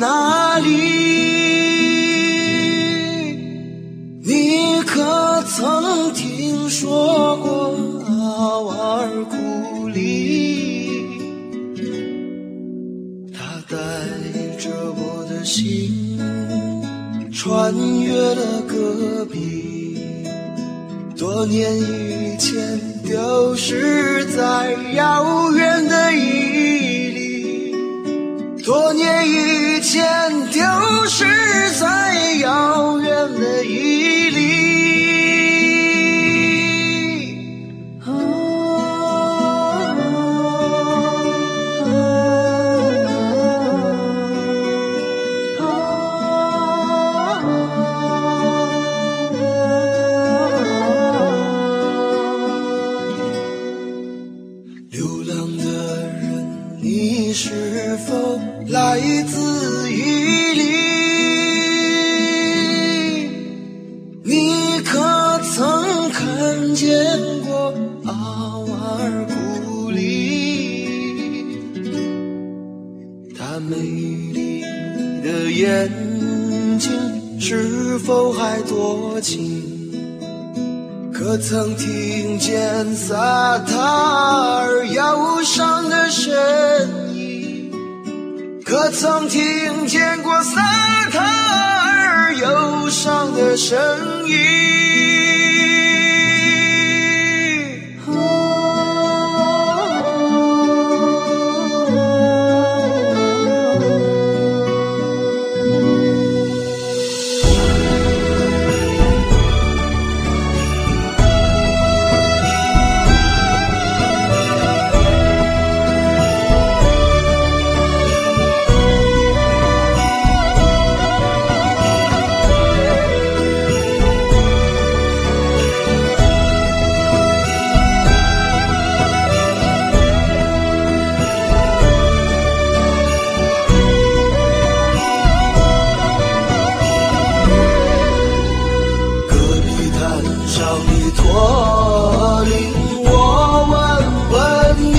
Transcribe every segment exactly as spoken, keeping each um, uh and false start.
哪里？你可曾听说过阿瓦尔库里？他带着我的心穿越了戈壁，多年以前丢失在遥远的伊犁，多年以前丢失在遥远的伊犁。流浪的人，你是否来自伊犁？你可曾看见过阿瓦尔库里？她美丽的眼睛是否还多情？可曾听见萨塔尔忧伤的声音？可曾听见过萨塔尔忧伤的声音？少你驼铃，我问问你，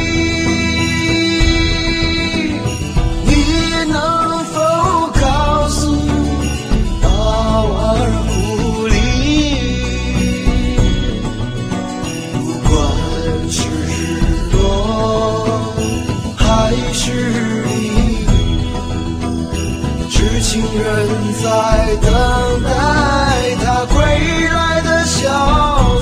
你能否告诉阿瓦尔库里？不管是日落还是雨，痴情人在等待他归来的消息。